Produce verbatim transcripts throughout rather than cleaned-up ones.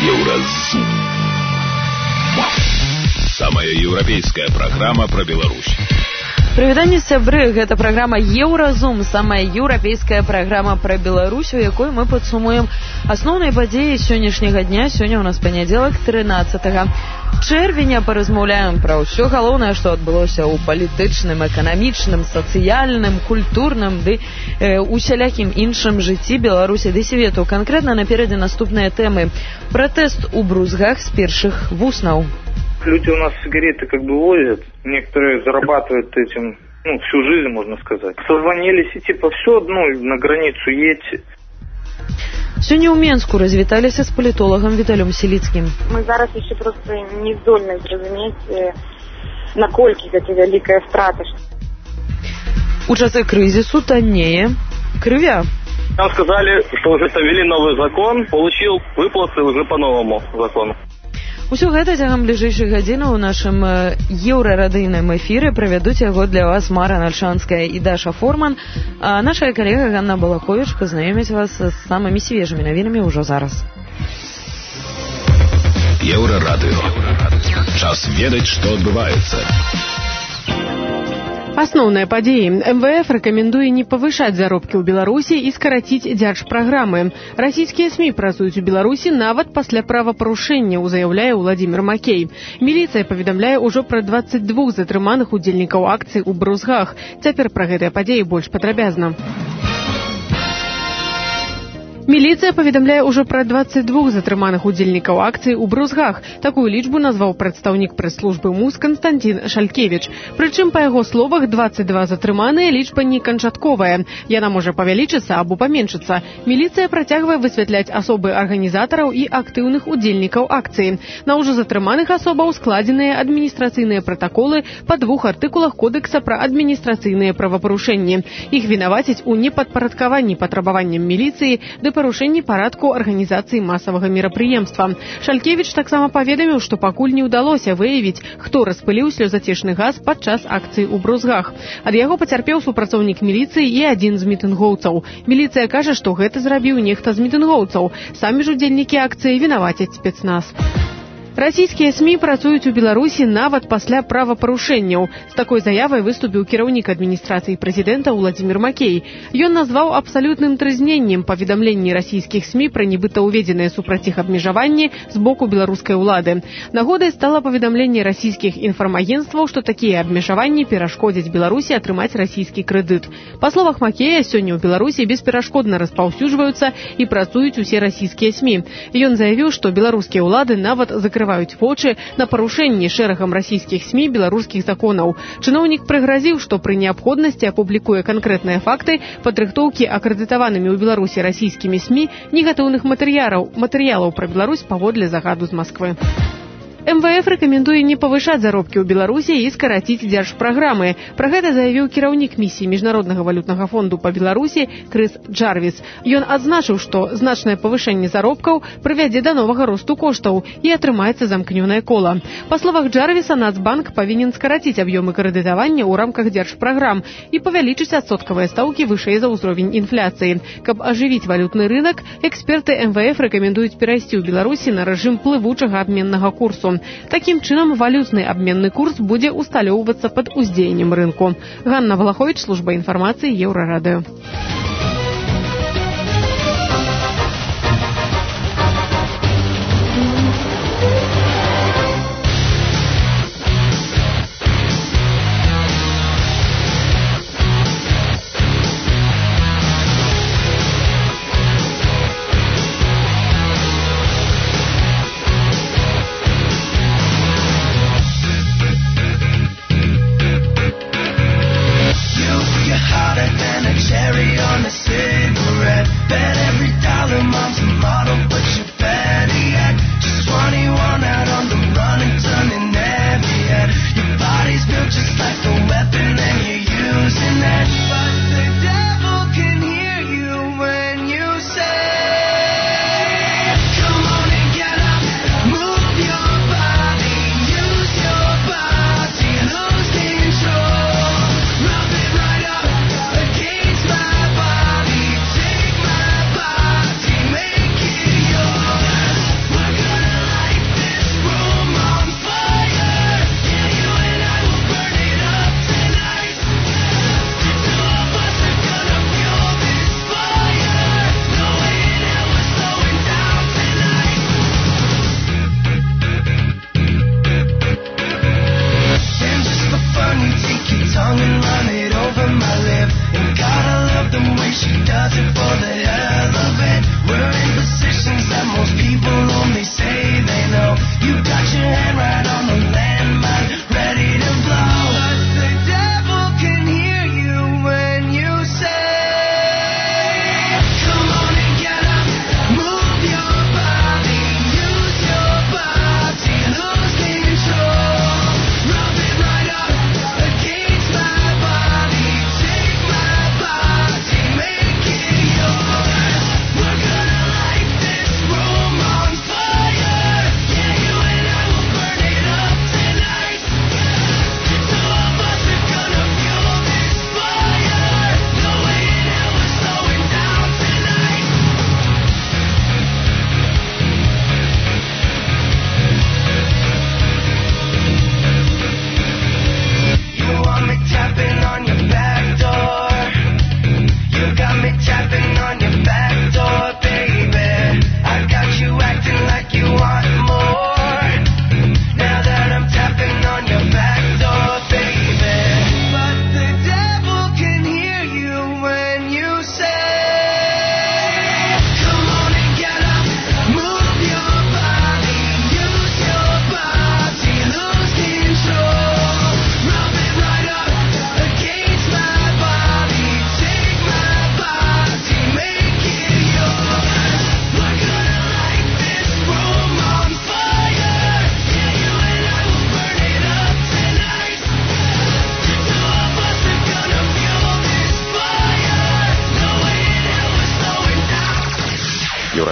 Еўразум. Самая еўрапейская праграма пра Беларусь. Прывітанне, сябры, гэта праграма Еўразум, самая еўрапейская праграма пра Беларусь, у якой мы падсумуем асноўныя падзеі сённяшняга дня. Сёння ў нас панядзелак, трынаццатага чэрвеня. Паразмаўляем пра ўсё галоўнае, што адбылося ў палітычным, эканамічным, сацыяльным, культурным ды э, усялякім іншым жыцці Беларусі ды свету. Канкрэтна наперадзе наступныя тэмы. Пратэст у Брузгах з першых вуснаў. Люди у нас сигареты как бы возят, некоторые зарабатывают этим, ну, всю жизнь, можно сказать. Созвонились и типа все, ну, на границу едьте. Сёння ў Менску развіталіся з палітолагам Віталем Селіцкім. Мы зараз яшчэ просто не здольны зразумець, наколькі гэта вялікая страта. У часы крызісу таннее крывя. Нам сказали, что уже ввели новый закон, получил выплаты уже по новому закону. Усё гэта цягам бліжэйшых гадзінаў у нашым еўрарадыйным эфіры. Правядуць яго для вас Мара Нальшанская і Даша Форман. А наша калега Ганна Балаковіч пазнаёміць вас з самымі свежымі навінамі ўжо зараз. Еўрарадыё. Час ведаць, што адбываецца. Асноўныя падзеі. эм вэ эф рэкамендуе не павышаць заробкі ў Беларусі і скараціць дзяржпраграмы. Расійскія СМІ працуюць у Беларусі нават пасля правапарушэнняў, заяўляе Владзімір Макей. Міліцыя паведамляе ўжо пра дваццаць два затрыманых удзельнікаў акцыі ў Брузгах. Цяпер пра гэтыя падзеі больш падрабязна. Міліцыя паведамляе ўжо пра дваццаць два затрыманых удзельнікаў акцыі ў Брузгах. Такую лічбу назваў прадстаўнік прэс-службы МУЗ Канстантин Шалькевіч. Прычым, па яго словах, дваццаць два затрыманыя лічба не канчатковая. Яна можа павялічыцца або паменшыцца. Міліцыя працягвае высвятляць асобы арганізатараў і актыўных удзельнікаў акцыі. На ўжо затрыманых асобаў складзеныя адміністрацыйныя пратаколы па двух артыкулах Кодекса пра адміністрацыйныя правапарушэнні. Іх вінаваціць у непадпарадкаванні патрабаванням міліцыі ды парушэнні парадку арганізацыі масавага мерапрыемства. Шалькевіч таксама паведаміў, што пакуль не ўдалося выявіць, хто распыліў слёзацешны газ падчас акцыі ў Брузгах. Ад яго пацярпеў супрацоўнік міліцыі і адзін з мітынгоўцаў. Міліцыя кажа, што гэта зрабіў нехта з мітынгоўцаў. Самі ж удзельнікі акцыі вінавацяць спецназ. Расійскія СМІ працуюць у Беларусі нават пасля правапарушэнняў. З такой заявай выступіў кіраўнік адміністрацыі прэзідэнта Владзімір Макей. Ён назваў абсалютным трызненнем паведамленні расійскіх СМІ пра нібыта ўведзеныя супраць іх абмежаванні з боку беларускай улады. Нагодай стала паведамленне расійскіх інфармагенцтваў, што такія абмежаванні перашкодзяць Беларусі атрымаць расійскі крэдыт. Па словах Макея, сёння ў Беларусі бесперашкодна распаўсюджваюцца і працуюць усе расійскія СМІ. Ён заявіў, што беларускія ўлады нават закрываюць закрываюць вочы на парушэнні шэрагам расійскіх СМІ беларускіх законаў. Чыноўнік прыгразіў, што пры неабходнасці апублікуе канкрэтныя факты падрыхтоўкі акрэдытаванымі ў Беларусі расійскімі СМІ негатыўных матэрыялаў, матэрыялаў пра Беларусь паводле загаду з Масквы. эм вэ эф рэкамендуе не павышаць заробкі ў Беларусі і скараціць дзяржпраграмы. Пра гэта заявіў кіраўнік місіі Міжнароднага валютнага фонду па Беларусі Крыс Джарвіс. Ён адзначыў, што значнае павышэнне заробкаў прывядзе да новага росту коштаў і атрымаецца замкнёнае кола. Па словах Джарвіса, Нацбанк павінен скараціць аб'ёмы крэдытавання ў рамках дзяржпраграм і павялічыць адсоткавыя стаўкі вышэй за ўзровень інфляцыі. Каб ажывіць валютны рынак, эксперты эм вэ эф рэкамендуюць перайсці ў Беларусі на рэжым плывучага абменнага курсу. Такім чынам, валютны абменны курс будзе усталёўвацца пад уздзеяннем рынку. Ганна Балаковіч, служба інфармацыі, Еўрарадыё. Cherry on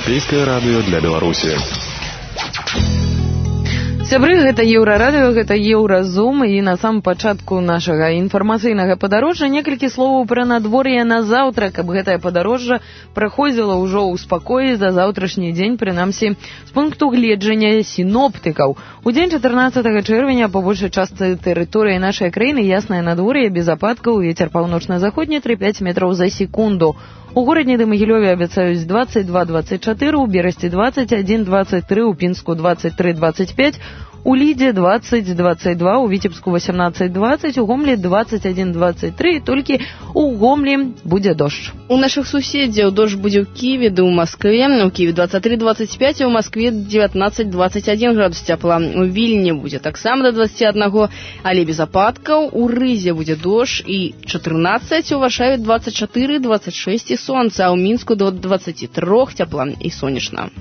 Еўрапейскае радыё для Беларусі. Сябры, гэта Еўрарадыё, гэта Еўразум, і на самым пачатку нашага інфармацыйнага падарожжа некалькі словаў пра надвор'е на заўтра, каб гэтае падарожжа праходзіла ўжо ў спакоі за заўтрашні дзень, прынамсі, з пункту гледжання сіноптыкаў. У дзень чатырнаццатага чэрвеня па большай частцы тэрыторыі нашай краіны яснае надвор'е, без ападкаў, вецер паўночна-заходні тры-пяць метраў за секунду. У горадні ды Магілёве абяцаюць дваццаць два дваццаць чатыры, у Берасці дваццаць адзін дваццаць тры, у Пінску дваццаць тры дваццаць пяць, у Лідзе дваццаць дваццаць два, у Віцебску васямнаццаць дваццаць, у Гомлі дваццаць адзін дваццаць тры, і толькі у Гомлі будзе дождж. У нашых суседзяў дождж будзе ў Кіеве ды ў Маскве. У Кіеве дваццаць тры дваццаць пяць, а ў Маскве дзевятнаццаць дваццаць адзін градус цяпла. У Вільні будзе таксама да дваццаці аднаго, але без ападкаў. У Рызе будзе дождж і чатырнаццаць, у Варшаве дваццаць чатыры дваццаць шэсць і сонца, а ў Мінску до дваццаці трох цяпла і сонечна.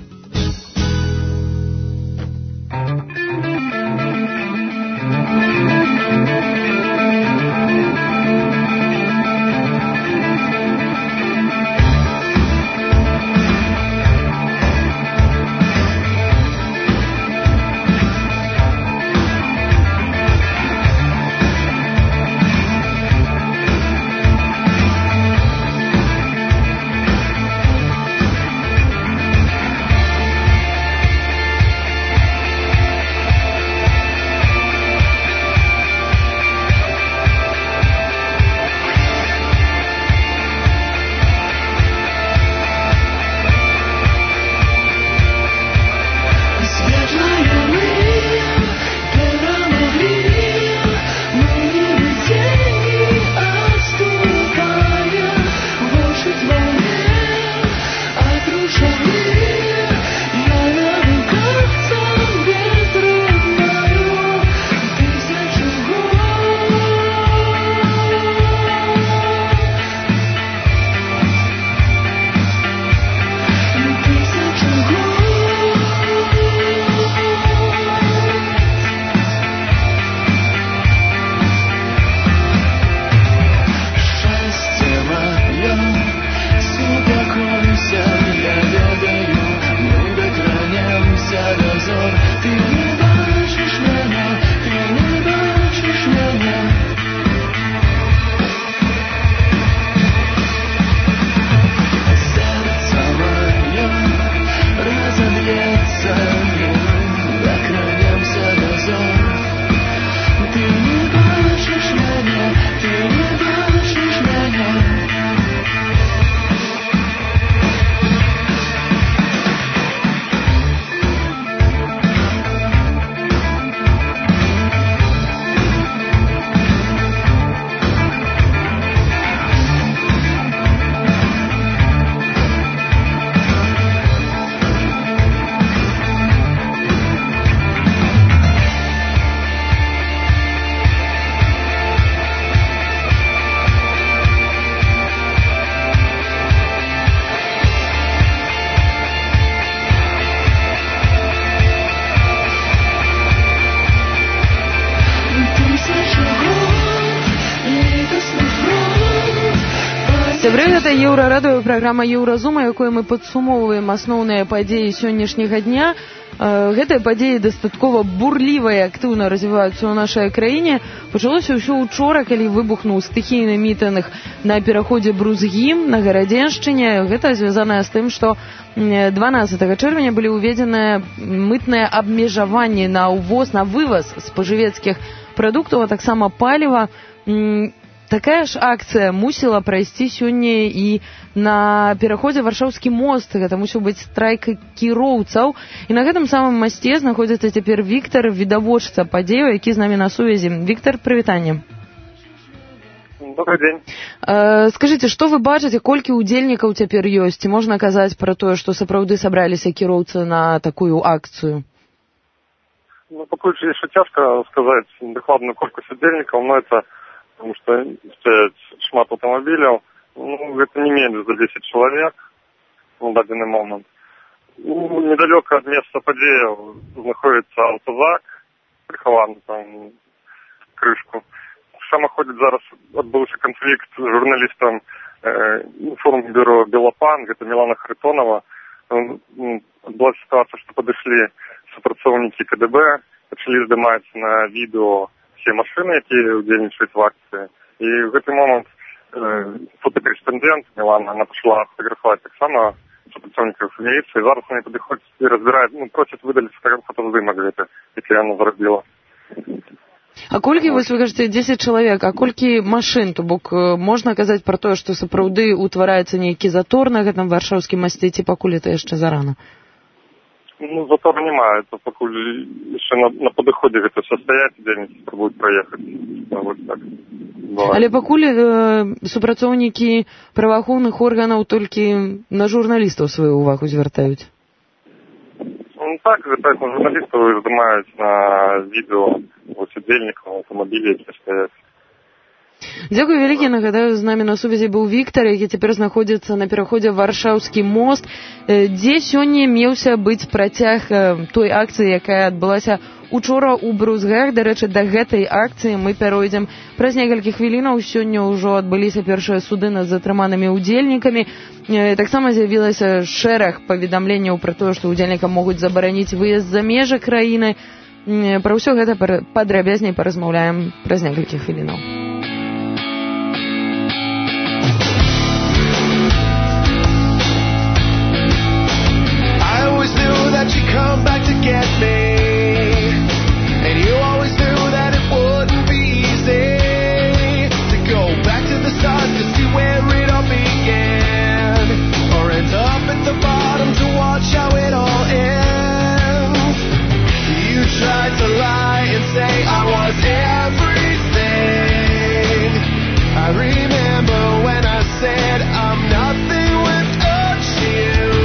Сябры, гэта Еўрарадыё, праграма Еўразума, якой мы падсумоўваем асноўныя падзеі сённяшняга дня. Гэтыя падзеі дастаткова бурліва і актыўна развіваюцца ў нашай краіне. Пачалося ўсё учора, калі выбухнуў стыхійны мітынг на пераходзе Брузгі на Гарадзеншчыне. Гэта звязанае з тым, што дванаццатага чэрвеня былі ўведзеныя мытныя абмежаванні на ўвоз, на вываз спажывецкіх прадуктаў, а таксама паліва. Такая ж акцыя мусіла прайсці сёння і на пераходзе Варшаўскі мост. Гэта мусіў быць страйк кіроўцаў. І на гэтым самым масце знаходзіцца цяпер Віктар, відавочца падзею, які з намі на сувязі. Віктар, прывітанне. Добрый день. Э, скажыце, што вы бачыце, колькі ўдзельнікаў цяпер ёсць? Ці можна казаць пра тое, што сапраўды сабраліся кіроўцы на такую акцыю? Ну, пакуль яшчэ цяжка сказаць дакладную колькасць удзельнікаў, но это потому что стаяць шмат аўтамабіляў, ну, гэта не менш за дзесяць чалавек на дадзены момант. Ну, недалёка ад месца падзеяў знаходзіцца аўтозак, прыхаваны там крышку. В самаходзе зараз адбыўся канфлікт з журналістам э, інформбюро «Белапан», гэта Мілана Харитонова. была ситуация, что подошли супрацоўнікі КДБ, пачалі здымаць на відео все машины, якія удзельнічаюць в акцыі. І в гэты момант э, фотокорэспондент Мілана, она пошла фотографовать так само супрацоўнікаў міліцыі. Зараз они падыходзяць і разбирают, ну, просят выдаліць фотоздымак гэты, які яна зрабіла. А колькі, вось вы кажаце, дзесяць чалавек, а колькі машын? То бок можна казаць пра тое, што сапраўды утвараецца нейкі затор на гэтым варшаўскім масце, ці пакуль это яшчэ зарана? Ну, затора няма, это пакуль яшчэ на, на падыходзе гэта ўсё стаяць, дзе-нибудь спрабуюць праехаць. Вот так. Але пакуль э, супрацоўнікі праваахоўных органаў толькі на журналістаў сваю увагу звяртаюць. Ну так, звяртаюць на журналістаў і здымаюць на відео вось удзельнікаў аўтамабілі, які стаяць. Дзякую вялікі. Нагадаю, з намі на сувязі быў Віктар, які цяпер знаходзіцца на пераходзе Варшаўскі мост, дзе сёння меўся быць працяг той акцыі, якая адбылася учора ў Брузгах. Дарэчы, да гэтай акцыі мы пяройдзем праз некалькі хвілінаў. Сёння ўжо адбыліся першыя суды над затрыманымі ўдзельнікамі. Таксама з'явілася шэраг паведамленняў пра тое, што ўдзельнікам могуць забараніць выезд за межы краіны. Пра ўсё гэта падрабязней паразмаўляем праз некалькі хвілінаў. Come back to get me, and you always knew that it wouldn't be easy to go back to the start to see where it all began, or end up at the bottom to watch how it all ends. You tried to lie and say I was everything. I remember when I said I'm nothing without you.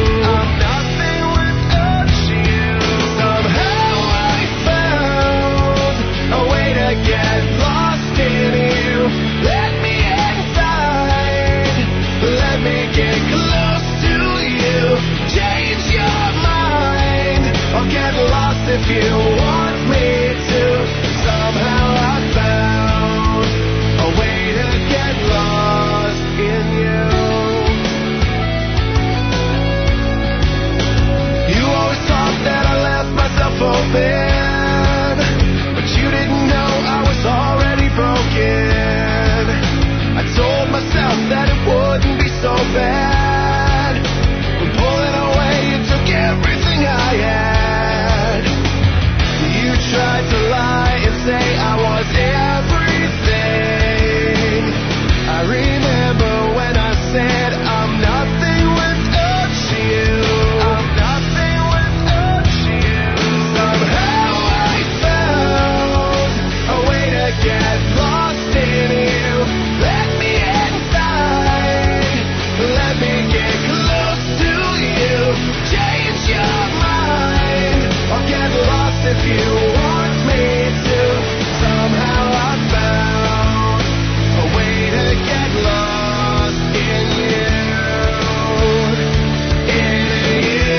Get lost in you. Let me inside. Let me get close to you. Change your mind. Or get lost if you want me to. Somehow I found a way to get lost in you. You always thought that I left myself open, you didn't know I was already broken. I told myself that it wouldn't be so bad. When pulling away, you took everything I had. You tried to lie and say I was everything. I remember when I said I'm nothing without you. I'm nothing without you. Somehow get lost in you. Let me inside. Let me get close to you. Change your mind. Or get lost if you want me to. Somehow I found a way to get lost in you. In you.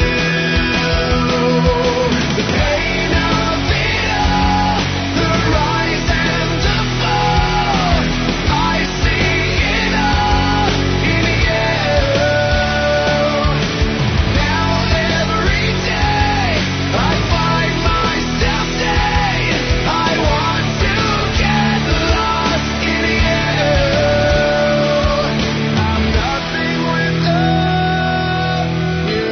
The pain of it all. The rise and the fall. I see it all in you. Now every day I find myself saying I want to get lost in you. I'm nothing without you.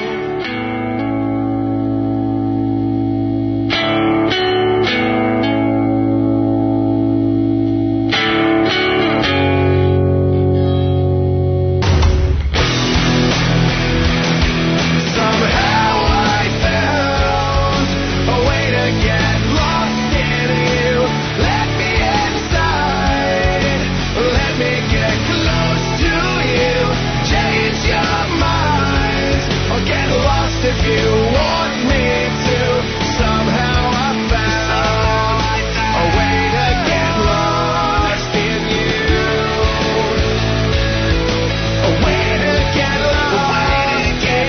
Somehow I found a way to get lost in you. Let me inside. Let me get close to you. Change your mind. Or get lost if you want me to. Somehow I found a way to get lost in you. A way to get lost. A way to get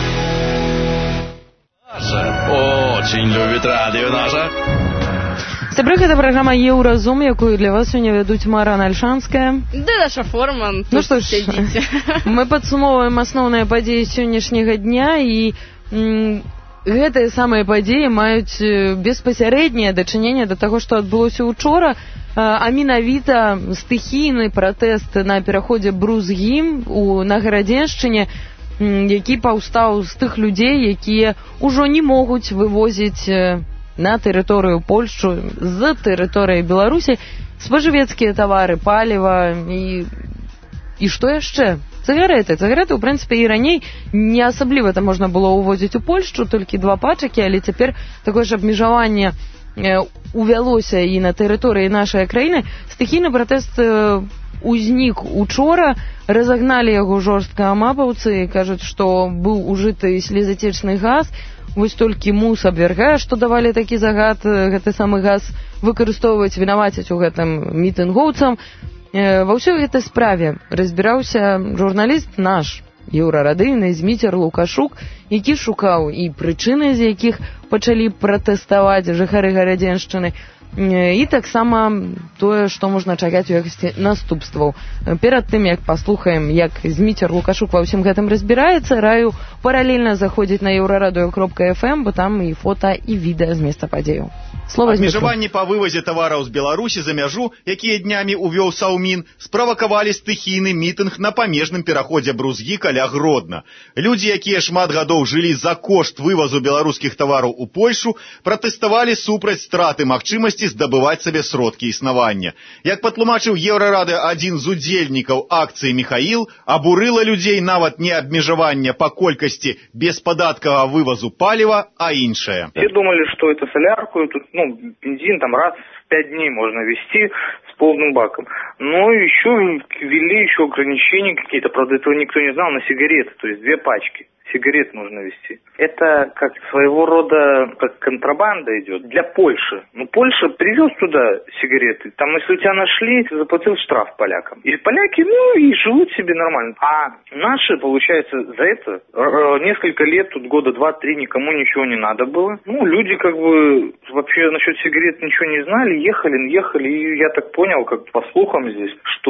Очень любит радио наше. Сябры, гэта праграма «Еўразум», якую для вас сёння вядуць Марана Альшанская. Да, Даша Форман. Ну што ж, мы падсумоўваем асноўныя падзеі сённяшняга дня, і м, гэтыя самыя падзеі маюць беспасярэдняе дачыненне да таго, што адбылося учора, а менавіта стыхійны пратэст на пераходзе Брузгі у на Гарадзеншчыне, які паўстаў з тых людзей, якія ўжо не могуць вывозіць на тэрыторыю Польшчы з тэрыторыі Беларусі спажывецкія тавары, паліва і, і што яшчэ? Цыгареты. Цыгареты, у прынцыпе, і раней не асабліва это можна было ўвозіць у Польшчу, толькі два пачакі, але цяпер такое ж абмежаванне увялося і на тэрыторыі нашай краіны. Стыхійны пратэст узнік учора, разагналі яго жорстка амапаўцы, кажуць, што быў ужыты слезацечны газ. Вось толькі МУС абвяргае, што давалі такі загад гэты самы газ выкарыстоўваць, вінаваціць у гэтым мітынгоўцам. Ва ўсёй гэтай справе разбіраўся журналіст наш, еўрарадыйны, Зміцер Лукашук, які шукаў і прычыны, з якіх пачалі пратэставаць жыхары Гарадзеншчыны, і таксама тое, што можна чакаць у якасці наступстваў. Перад тым, як паслухаем, як Зміцер Лукашук ва ўсім гэтым разбіраецца, раю паралельна заходзіць на еўрарадыё кропка эф эм, бо там і фота, і відэа з месца падзеяў. Абмежаванні па вывазе тавараў з Беларусі за мяжу, якія днямі увёў Саўмін, справакавалі стыхійны мітынг на памежным пераходзе Брузгі каля Гродна. Людзі, якія шмат гадоў жылі за кошт вывазу беларускіх тавараў у Польшу, пратэставалі супраць страты магчымасці здабываць сабе сродкі існавання. Як патлумачыў Еўрарады адзін з удзельнікаў акцыі Міхаіл, абурыла людзей нават не абмежаванне па колькасці беспадаткавага вывазу паліва, а іншае. Все думали, что это солярку, тут, ну, бензин там раз в пять дней можно везти с полным баком. Но еще ввели еще ограничения какие-то, правда, этого никто не знал, на сигареты, то есть две пачки сигарет нужно везти. Это как своего рода как контрабанда идет для Польши. Ну, Польша привез туда сигареты, там, если у тебя нашли, ты заплатил штраф полякам. И поляки, ну, и живут себе нормально. А наши, получается, за это несколько лет, тут года два-три, никому ничего не надо было. Ну, люди как бы вообще насчет сигарет ничего не знали, ехали, ехали, и я так понял, как по слухам здесь,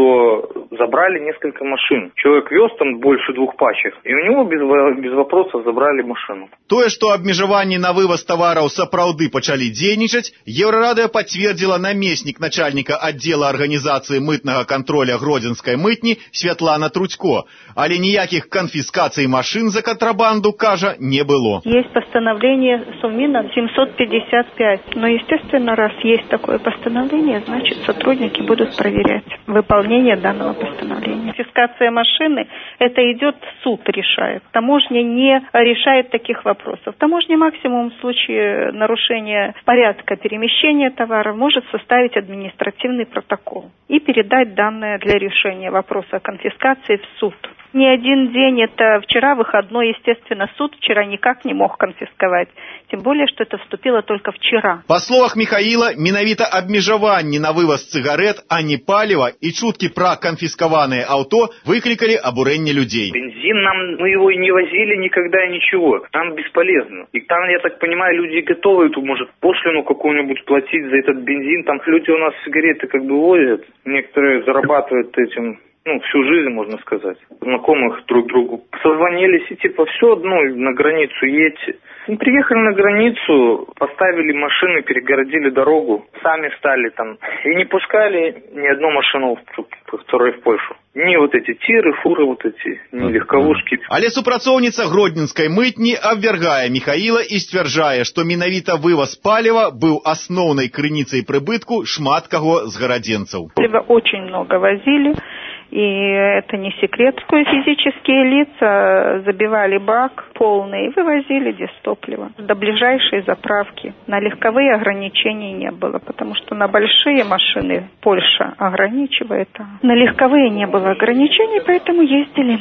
что забрали несколько машин. Человек вез там больше двух пачек, и у него без, без вопросов забрали машину. Тое, што абмежаванні на вываз тавараў сапраўды пачалі дзейнічаць, Еўрарадыё пацвердзіла намеснік начальніка аддзела арганізацыі мытнага контроля Гродзенскай мытні Святлана Трудько. Але ніякіх канфіскацый машин за контрабанду, кажа, не было. Есть постановление Совмина семьсот пятьдесят пять. Но, естественно, раз есть такое постановление, значит, сотрудники будут проверять выполнение данного постановления. Конфискация машины, это идет суд решает. Таможня не решает таких вопросов. Таможня максимум в случае нарушения порядка перемещения товара может составить административный протокол и передать данные для решения вопроса о конфискации в суд. Не один день, это вчера выходной, естественно, суд вчера никак не мог конфисковать. Тем более, что это вступило только вчера. По словах Михаила, менавіта абмежаванні на вываз цыгарет, а не паліва, і чуткі пра канфіскаваныя аўто выклікалі абурэнне людзей. Бензин нам, мы его и не возили никогда и ничего. Нам бесполезно. И там, я так понимаю, люди готовы эту, может, пошлину какую-нибудь платить за этот бензин. Там люди у нас сигареты как бы возят. Некоторые зарабатывают этим, ну, всю жизнь, можно сказать. Знакомых друг другу. Созвонились и типа все, ну, на границу едьте. Мы приехали на границу, поставили машины, перегородили дорогу, сами встали там и не пускали ни одну машину второй в Польшу. Ни вот эти тиры, фуры вот эти, ни легковушки. Але супрацоўніца Гродненскай мытні абвяргае Михаіла і сцвярджае, што менавіта вываз паліва быў асноўнай крыніцай прыбытку шмат каго з гарадзенцаў. Очень много возили. И это не секрет, что физические лица забивали бак полный и вывозили дистопливо до ближайшей заправки. На легковые ограничений не было, потому что на большие машины Польша ограничивает, а на легковые не было ограничений, поэтому ездили.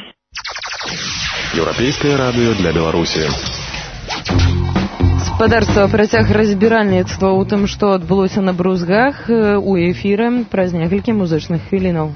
Еўрапейскае радыё для Беларусі. Спадарства, працяг разбіральніцтва ў тым, што адбылося на Брузгах, у эфіры праз некалькі музычных хвілінаў.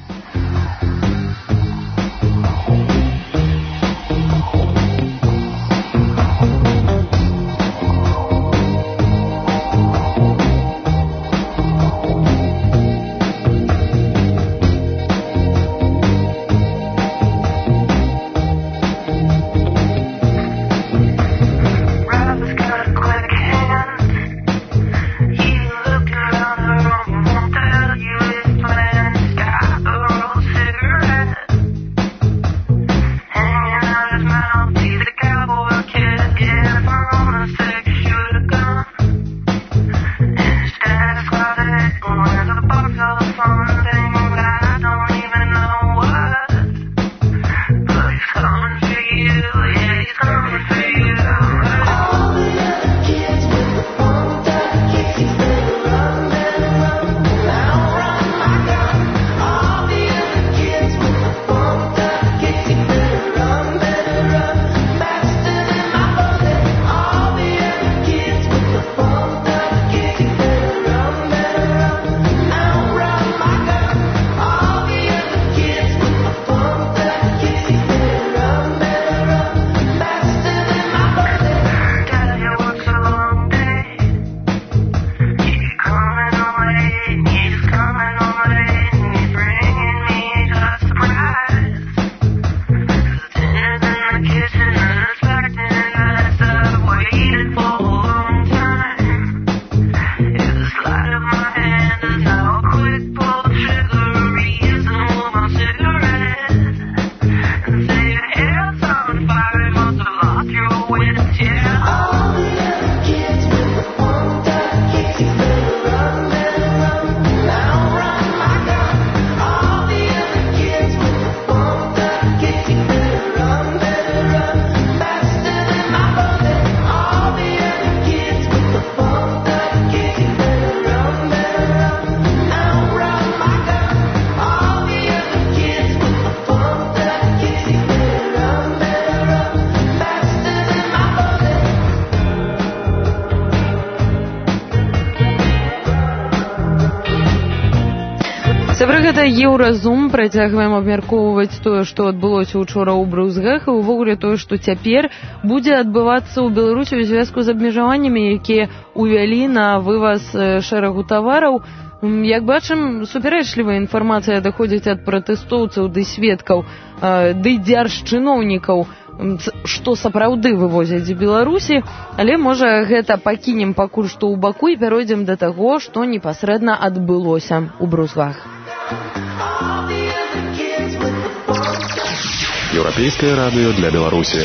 гэта Еўразум, працягваем абмяркоўваць тое, што адбылося учора ў Брузгах, і ўвогуле тое, што цяпер будзе адбывацца ў Беларусі ў звязку з абмежаваннямі, якія ўвялі на вываз шэрагу тавараў. Як бачым, супярэчлівая інфармацыя даходзіць ад пратэстоўцаў ды сведкаў, ды дзяржчыноўнікаў, што сапраўды вывозяць з Беларусі, але, можа, гэта пакінем пакуль што ў баку і пяройдзем да таго, што непасрэдна адбылося ў Брузгах. Еўрапейскае радыё для Беларусі.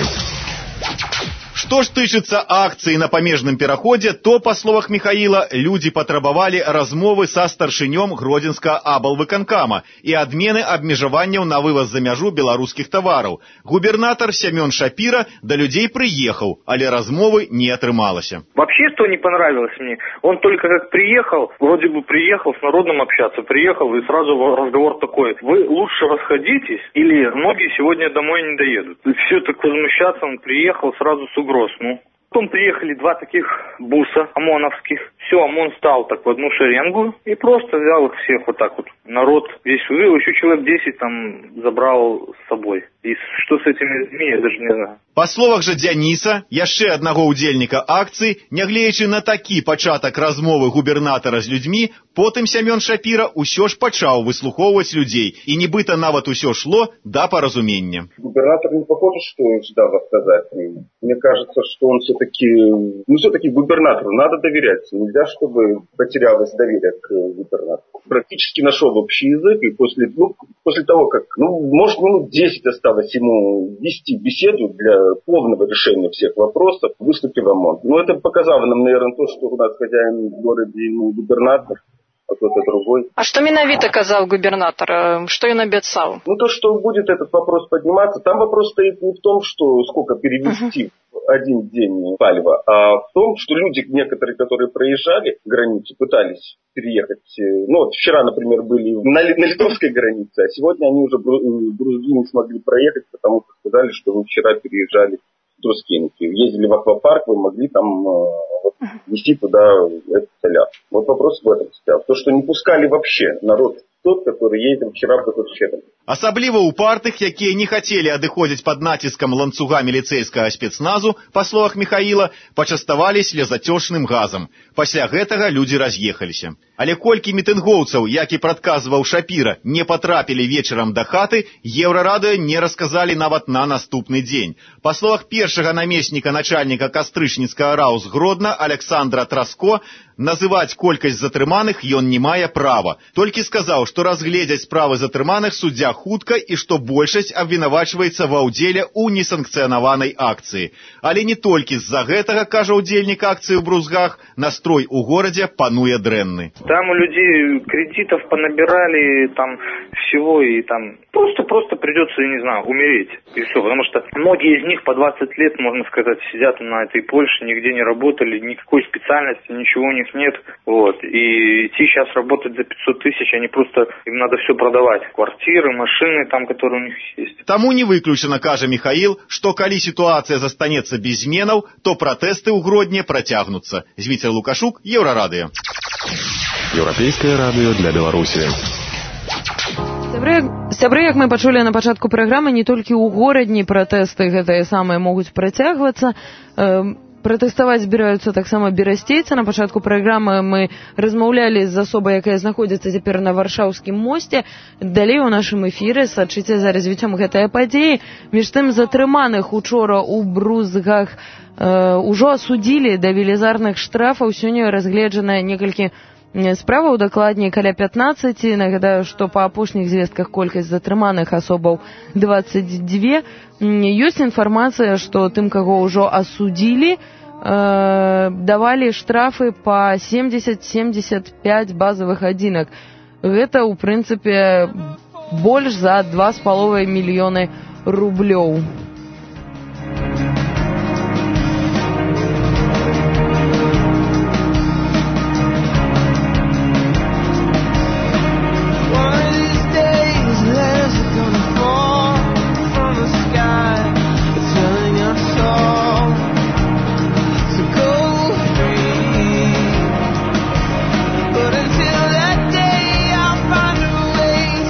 Што ж тычыцца акцыі на памежным пераходзе, то, па словах Михаіла, людзі патрабавалі размовы са старшынём Гродзенскага аблвыканкама і адмены абмежаванняў на вываз за мяжу беларускіх тавараў. Губернатор Семён Шапира до людей приехал, але размовы не отрымалося. Вообще, что не понравилось мне, он только как приехал, вроде бы приехал с народом общаться, приехал, и сразу разговор такой: вы лучше расходитесь, или многие сегодня домой не доедут. И все так возмущаться, он приехал сразу с угроз. Ну, потом приехали два таких буса ОМОНовских. Все, ОМОН стал так в одну шеренгу и просто взял их всех вот так вот. Народ весь увидел, еще человек десять там забрал с собой. И что с этими людьми, я даже не знаю. Па словах жа Дзяніса, яшчэ аднаго ўдзельніка акцыі, нягледзячы на такі пачатак размовы губернатара з людзьмі, потым Семён Шапира ўсё ж пачаў выслухоўваць людзей, і нібыта нават усё шло да паразумення. Губернатор не похоже, что ждал рассказать. Мне кажется, что он все-таки, ну все-таки губернатору надо доверять. Нельзя, чтобы потерялось доверие к губернатору. Практически нашел общий язык, и после, ну, после того, как, ну, может, минут десять осталось ему вести беседу для полного решения всех вопросов, выступил ОМОН. Но это показало нам, наверное, то, что у нас хозяин в городе не губернатор, а кто-то другой. А что менавіта казал губернатор? Что он обещал? Ну, то, что будет этот вопрос подниматься, там вопрос стоит не в том, что сколько перевести uh-huh. в один день палева, а в том, что люди, некоторые, которые проезжали границу, пытались переехать. Ну, вот вчера, например, были на, на литовской границе, а сегодня они уже в Грузию не смогли проехать, потому что сказали, что вы вчера переезжали в Трускинки. Ездили в аквапарк, вы могли там вот, везти туда этот соляр. Вот вопрос в этом стоял. То, что не пускали вообще народ тот, который ездил вчера позавчера. Асабліва ў партых, якія не хацелі адыходзіць пад націскам ланцуга міліцэйскага спецназу, па словах Михаіла, пачаставалі слезацёшным газам. Пасля гэтага людзі раз'ехаліся. Але колькі мітынгоўцаў, як і прадказваў Шапира, не патрапілі вечарам да хаты, Еўрарадыё не расказалі нават на наступны дзень. Па словах першага намесніка начальніка кастрычніцкага РАУ з Гродна Александра Траско, называць колькасць затрыманых ён не мае права. Толькі сказаў, што разгледзяць справы затрыманых суддзя хутка і што большасць абвінавачваецца ва ўдзеле ў несанкцыянаванай акцыі. Але не толькі з-за гэтага, кажа ўдзельнік акцыі ў Брузгах, настрой у горадзе пануе дрэнны. Там у людей кредитов понабирали, там всего, и там просто-просто придется, я не знаю, умереть. И все, потому что многие из них по двадцать лет, можно сказать, сидят на этой Польше, нигде не работали, никакой специальности, ничего у них нет. Вот. И идти сейчас работать за пятьсот тысяч, они просто, им надо все продавать. Квартиры, машины там, которые у них есть. Таму не выключана, кажа Михаил, што калі сітуацыя застанецца без зменаў, то пратэсты ў Гродні працягнуцца. Звіцер Лукашук, Еўрарадыё. Еўрапейскае радыё для Беларусі. Сябры, як мы пачулі на пачатку праграмы, не толькі ў горадні пратэсты гэтыя самыя могуць працягвацца. Пратэставаць збіраюцца таксама берасцейцы. На пачатку праграмы мы размаўлялі з асобай, якая знаходзіцца цяпер на Варшаўскім мосце. Далей у нашым эфіры сачыце за развіццём гэтае падзеі. Між тым, затрыманых учора ў Брузгах э, ужо асудзілі да велізарных штрафаў. Сёння разгледжана некалькі справаў, дакладней каля пятнаццаці. Нагадаю, што па апошніх звестках колькасць затрыманых асобаў дваццаць дзве. Ёсць інфармацыя, што тым, каго ўжо асудзілі, э, давалі штрафы па семьдесят - семьдесят пять базавых адзінак. Гэта, у прынцыпе, больш за два з паловай мільёны рублёў. But until that day, I'll find a way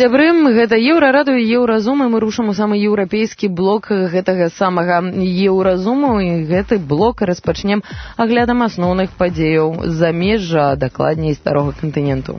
Сябры, гэта Еўрарадыё, Еўразум, і мы рушым у самы еўрапейскі блок гэтага самага Еўразуму, і гэты блок распачнем аглядам асноўных падзеяў замежжа, дакладней старога кантыненту.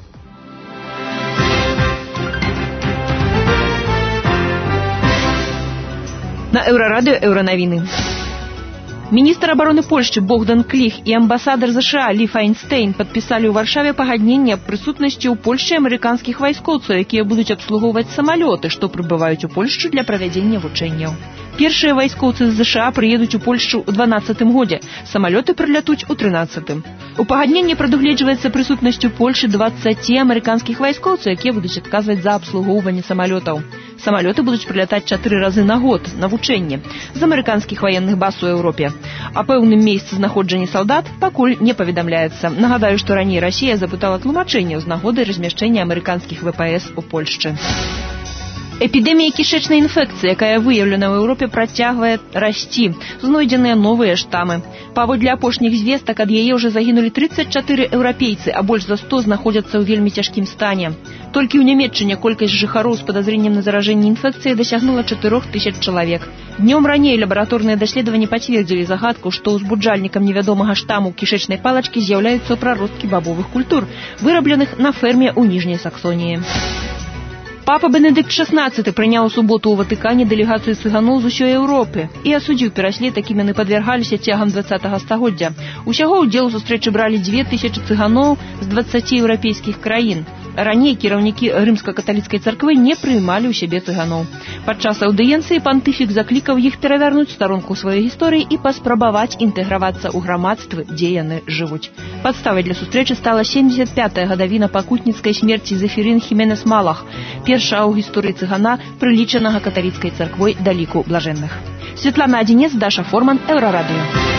На Еўрарадыё Еўранавіны. Министр обороны Польши Богдан Клих и амбассадор США Ли Файнстейн подписали у Варшаве пагадненне аб прысутнасці ў Польшчы амерыканскіх вайскоўцаў, якія будуць абслугоўваць самалёты, што прыбываюць у Польшчу для правядзення вучэнняў. Першыя вайскоўцы з США прыедуць у Польшчу ў дванаццатым годзе, самалёты прылятуць у трынаццатым. У пагадненні прадугледжваецца прысутнасць у Польшчы дваццаці амерыканскіх вайскоўцаў, якія будуць адказваць за абслугоўванне самалётаў. Самалёты будуць прылятаць чатыры разы на год на вучэнне з амерыканскіх ваенных баз у Еўропе. А пэўным месцазнаходжанні салдат пакуль не паведамляецца. Нагадаю, што раней Расія запытала тлумачэнне з нагоды размяшчэння амерыканскіх ВПС у Польшчы. Эпідэмія кішэчнай інфекцыі, якая выяўлена ў Еўропе, працягвае расці. Знойдзеныя новыя штамы. Паводле апошніх звестак ад яе ўжо загінулі трыццаць чатыры еўрапейцы, а больш за сто знаходзяцца ў вельмі цяжкім стане. Толькі ў Нямецчыне колькасць жыхароў з падазрэннем на заражэнне інфекцыяй дасягнула чатырох тысяч чалавек. Днём раней лабараторныя даследаванні пацвердзілі загадку, што ўзбуджальнікам невядомага штаму кішэчнай палачкі з'яўляюцца праросткі бабовых культур, вырабленых на ферме ў Ніжняй Саксоніі. Папа Бенедыкт шаснаццаты прыняў у суботу ў Ватыкане дэлегацыю цыганоў з усёй Еўропы і асудзіў пераслед, якім яны падвяргаліся цягам дваццатага стагоддзя. Усяго ўдзел у сустрэчы бралі дзве тысячы цыганоў з дваццаці еўрапейскіх краін. Раней кіраўнікі рымска-каталіцкай царквы не прыймалі ў сябе цыганоў. Падчас аўдыенцыі пантыфік заклікаў іх перавярнуць старонку сваёй гісторыі і паспрабаваць інтэгравацца ў грамадствы, дзе яны жывуць. Падставай для сустрэчы стала сямдзесят пятая гадавіна пакутніцкай смерці Зефірын Хіменес Малах, першая ў гісторыі цыгана, прылічанага каталіцкай царквой да ліку блажэнных. Светлана Адзінец, Даша Форман, Еўрарадыё.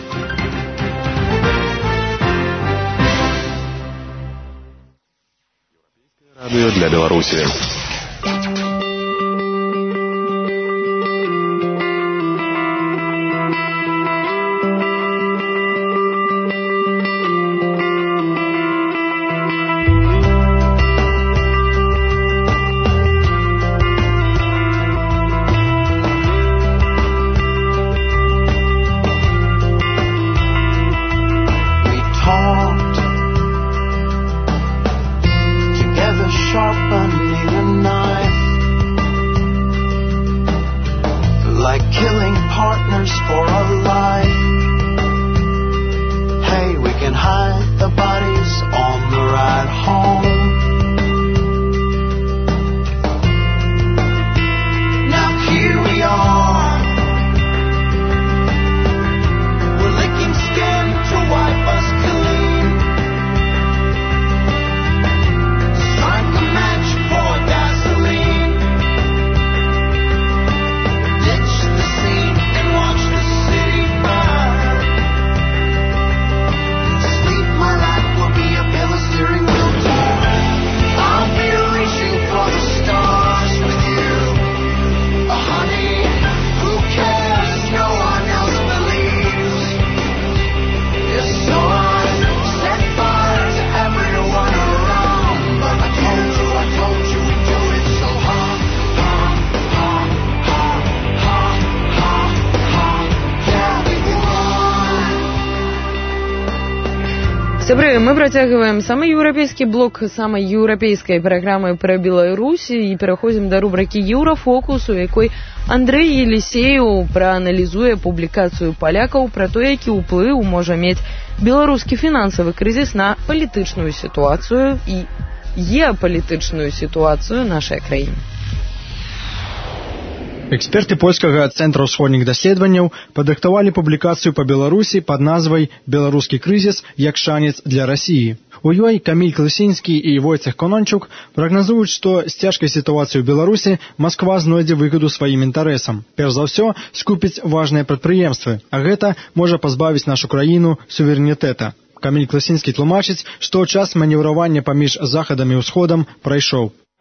Радыё для Беларусі. Сябры, мы працягваем самы еўрапейскі блок самай еўрапейскай праграмы пра Беларусь і пераходзім да рубрыкі Еўрафокус, у якой Андрэй Елісееў прааналізуе публікацыю палякаў пра то, які ўплыў можа мець беларускі фінансавы крызіс на палітычную сітуацыю і геапалітычную сітуацыю нашай краіны. Эксперты польскага цэнтра ўсходніх даследаванняў падрыхтавалі публікацыю па Беларусі пад назвай «Беларускі крызіс як шанец для Расіі». У ёй Каміль Клысінскі і Войцех Конончук прагназуюць, што з цяжкай сітуацыяй у Беларусі Масква знойдзе выгаду сваім інтарэсам. Перш за ўсё, скупіць важныя прадпрыемствы, а гэта можа пазбавіць нашу краіну суверэнітэта. Каміль Клысінскі тлумачыць, што час манеўравання паміж захадам і ўсходам прайшоў.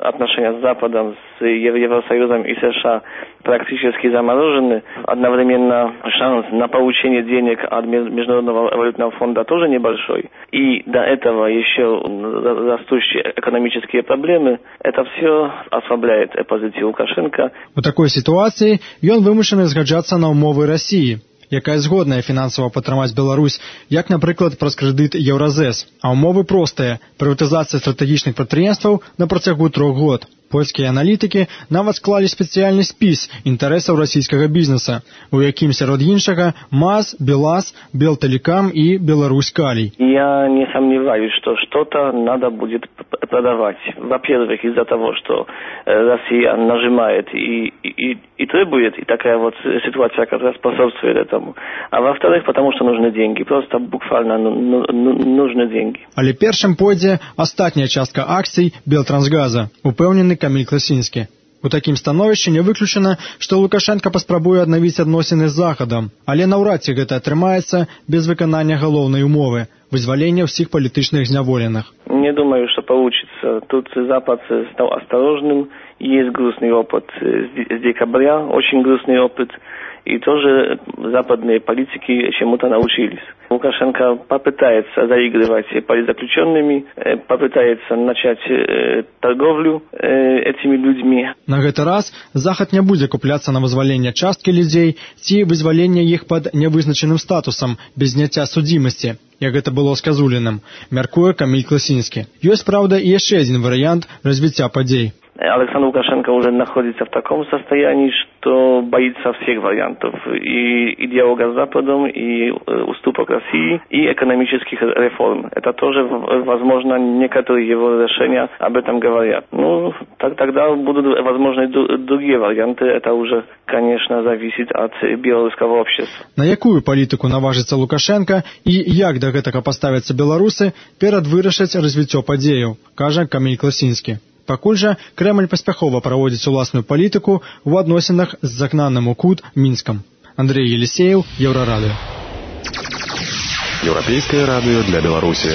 отношения с Западом, с Евросоюзом и США практически заморожены. Одновременно шанс на получение денег от Международного валютного фонда тоже небольшой. И до этого еще растущие экономические проблемы. Это все ослабляет позицию Лукашенко. У такой ситуации ён вымушаны згаджацца на умовы России, якая згодная фінансава падтрымаць Беларусь, як, напрыклад, праз крэдыт Еўразэс. А умовы простыя – прыватызацыя стратэгічных прадпрыемстваў на працягу трох год. Польскія аналітыкі нават склалі спецыяльны спіс інтарэсаў расійскага бізнеса, у якім сярод іншага МАЗ, БелАЗ, Белтелекам и Беларусь-Калий. Я не сомневаюсь, что что-то надо будет продавать. Во-первых, из-за того, что Россия нажимает и, и, и требует, и такая вот ситуация как раз способствует этому. А во-вторых, потому что нужны деньги. Просто буквально ну, ну, нужны деньги. Але першым пойдзе астатняя частка акцый Белтрансгаза, упэўнены Камиль Класінскі. У такім становішчы не выключана, што Лукашенко паспрабуе аднавіць адносіны з Захадам, але наўрад ці гэта атрымаецца без выканання галоўнай умовы – вызвалення ўсіх палітычных зняволеных. Не думаю, что получится. Тут Запад стал осторожным. Есть грустный опыт с декабря, очень грустный опыт. И тоже западные политики чему-то научились. Лукашенко попытается заигрывать политзаключенными, попытается начать э, торговлю э, этими людьми. На гэты раз Захад не будзе купляцца на вызваленне часткі людзей ці вызваленне іх пад нявызначаным статусам без зняцця судзімасці, як гэта было з Казуліным, мяркуе Камиль Класінскі. Ёсць, праўда, і яшчэ адзін варыянт развіцця падзей. Александр Лукашенко уже находится в таком состоянии, что боится всех вариантов. И, и диалога с Западом, и уступок России, и экономических реформ. Это тоже, возможно, некоторые его решения об этом говорят. Ну, так, тогда будут возможны другие варианты. Это уже, конечно, зависит от белорусского общества. На якую палітыку наважыцца Лукашенко і як да гэтага паставяцца беларусы перад вырашаць развіццё падзеяў, кажа Камиль Класінскі. Пакуль жа Кремль паспяхова праводзіць уласную палітыку ў адносінах з загнаным у кут Мінскам. Андрей Елисеев, Еврорадио. Европейское радио для Беларуси.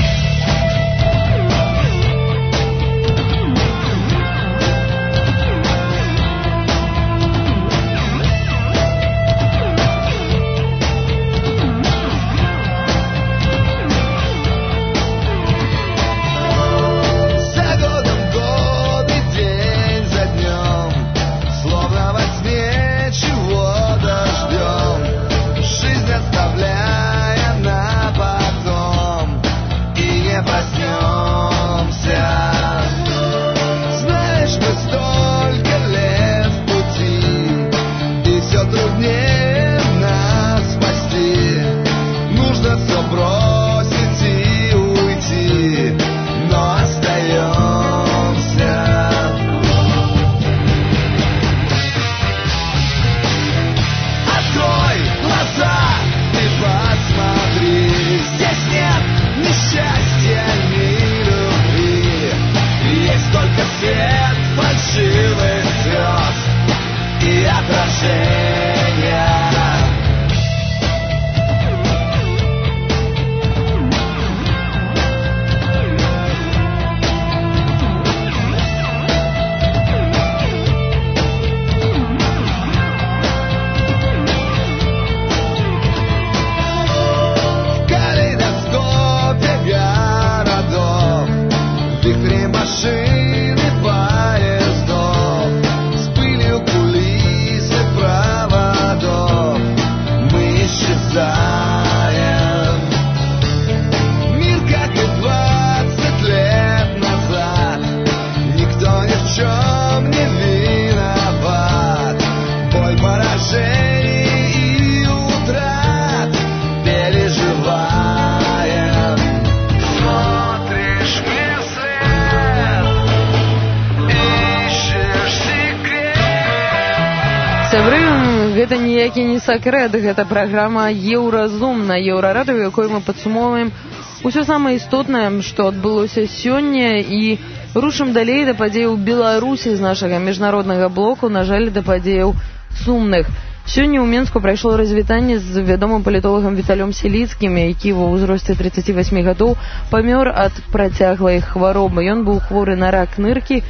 Гэта ніякі не сакрэт, гэта праграма Еўразум на Еўрарадыё, якой мы падсумоўваем усё самае істотнае, што адбылося сёння, і рушым далей да падзеяў Беларусі з нашага міжнароднага блоку, на жаль, да падзеяў сумных. Сёння ў Мінску прайшло развітанне з вядомым палітолагам Віталём Селіцкім, які ва ўзросце трыццаці васьмі гадоў памёр ад працяглай хваробы. Ён быў хворы на рак ныркі,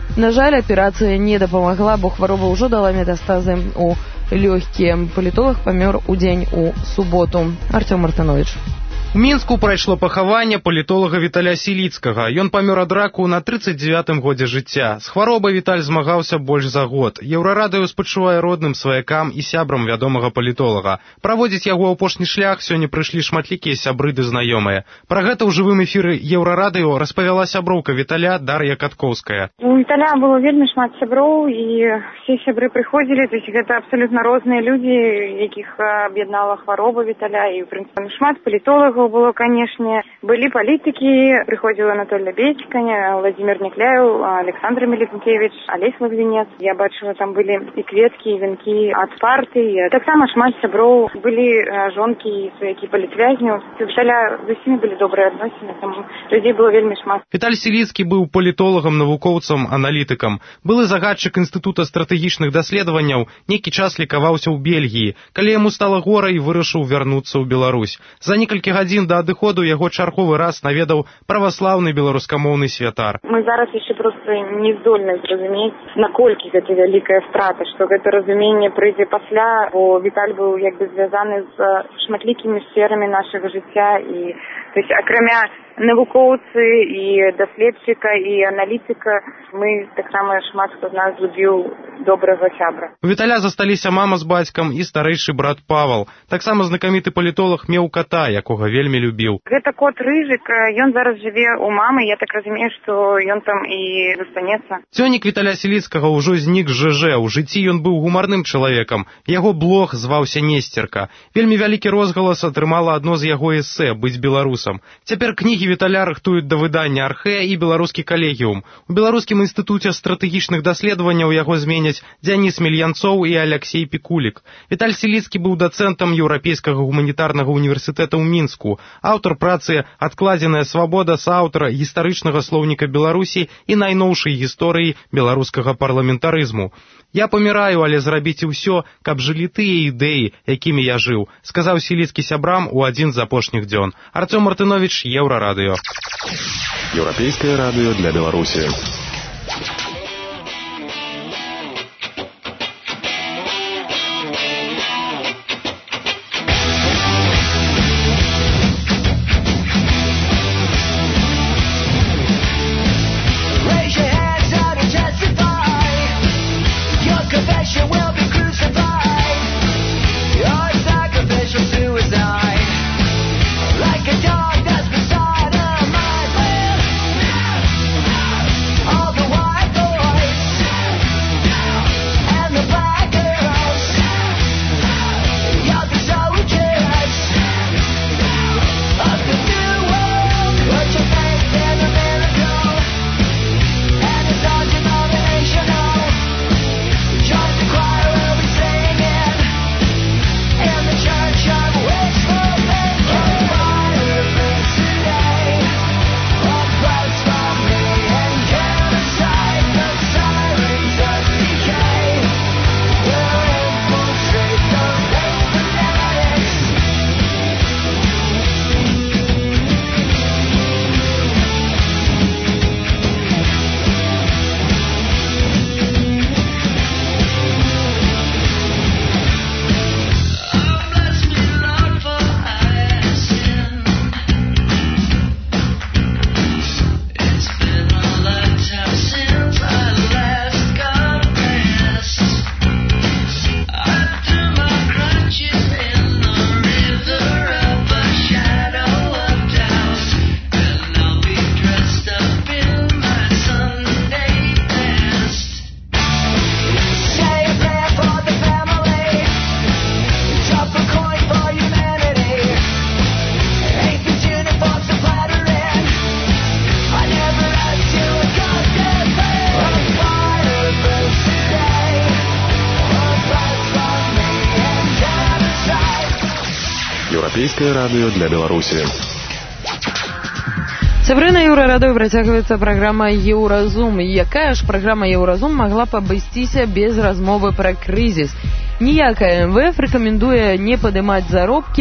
На жаль, аперацыя не дапамагла, бо хвароба ўжо дала метастазы ў лёгкія. Палітолог памёр у дзень у суботу. Артём Мартынович. У Мінску прайшло пахаванне палітолага Віталя Сіліцкага. Ён памёр ад раку на трыццаць дзевятым годзе жыцця. З хваробай Віталь змагаўся больш за год. Еўрарадыё спачувае родным, сваякам і сябрам вядомага палітолага. Праводзіць яго апошні шлях сёння прыйшлі шматлікія сябры ды знаёмыя. Пра гэта ў жывым эфіры Еўрарадыё распавяла сяброўка Віталя Дар'я Каткоўская. У Віталя было вельмі шмат сяброў, і все сябры прыходзілі, то есть гэта абсалютна розныя людзі, якіх аб'яднала хвароба Віталя, і, в прынцыпе, шмат палітолагаў было, канешне. Былі палітыкі, прыходзіў Анатоль Лябедзька, Владимир Некляеў, Александр Мелітнкевіч, Алесь Логвінец. Я бачыла, там былі і кветкі, і венкі ад партыі. Таксама шмат сяброў, былі жонкі і сваякі палітвязняў. У Віталя з усімі былі добрыя адносіны, таму людзей было вельмі шмат. Віталь Сіліцкі быў палітолагам, навукоўцам, аналітыкам. Былы загадчык Інстытута стратэгічных даследаванняў, нейкі час лікаваўся ў Бельгіі. Калі яму стала гора, і вырашыў вярнуцца ў Беларусь. За некалькі гадзін да адыходу яго чарговы раз наведаў праваслаўны беларускамоўны святар. Мы зараз яшчэ проста не здольны зразумець, наколькі гэта вялікая страта, што гэта разуменне прыйдзе пасля, бо Віталь быў як бы звязаны з шматлікімі сферамі нашага жыцця, і то есть акрамя навукоўцы і даследчыка і аналітыка, мы таксама шмат хто з нас любіў добрага сябра. У Віталя засталіся мама з бацькам і старэйшы брат Павал. Таксама знакаміты палітолог меў ката, якога вельмі любіў. Гэта кот Рыжык, ён зараз жыве ў мамы, я так разумею, што ён там і застанецца. Цёнік Віталя Сіліцкага ўжо знік з ЖЖ. У жыцці ён быў гумарным чалавекам. Яго блог зваўся Несцерка. Вельмі вялікі розгалас атрымала адно з яго эсэ «Быць беларусам». Цяпер кнігі Віталя рыхтуюць да выдання Архэ і беларускі калегіум. У Беларускім інстытуце стратэгічных даследаванняў яго зменяць Дзяніс Мельянцоў і Аляксей Пікулік. Віталь Сіліцкі быў дацэнтам Еўрапейскага гуманітарнага універсітэта ў Мінску, аўтар працы «Адкладзеная свабода», сааўтар гістарычнага слоўніка Беларусі і найноўшай гісторыі беларускага парламентарызму. «Я паміраю, але зрабіце ўсё, каб жылі тыя ідэі, якімі я жыў», сказаў Сіліцкі сябрам у адзін з апошніх дзён. Артём Мартынович, Еўрарадыё. Еўрапейскае радыё для Беларусі. Еўрапейскае радыё для Беларусі. Сябры, на Еўрарадыё працягваецца праграма «Еўразум». Якая ж праграма «Еўразум» магла б абысціся без размовы пра крызіс? Ніякая эм вэ эф рэкамендуе не падымаць заробкі,